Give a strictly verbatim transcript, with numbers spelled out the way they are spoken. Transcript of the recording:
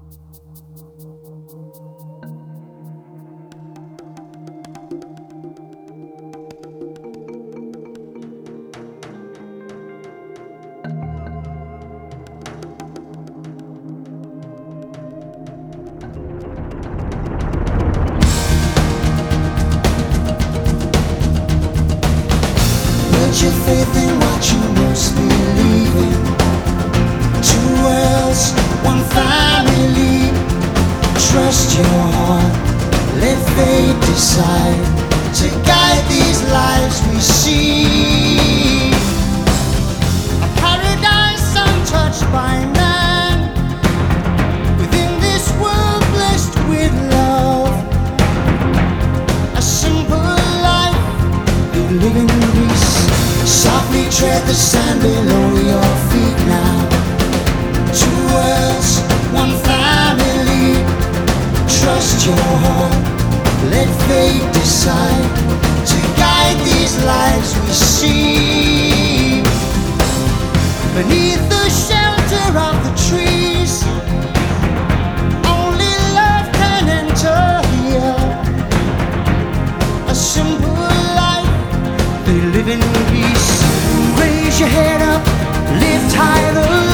Put your faith in what you most believe in. Two worlds, one family. Trust your heart, let fate decide to guide these lives we see. A paradise untouched by man, within this world blessed with love. A simple life, we live in peace. Softly tread the sand below your feet now. Two worlds, one family. Trust your heart, let fate decide to guide these lives we see. Beneath the shelter of the trees, only love can enter here. A simple life, they live in peace. Raise your head up, lift high the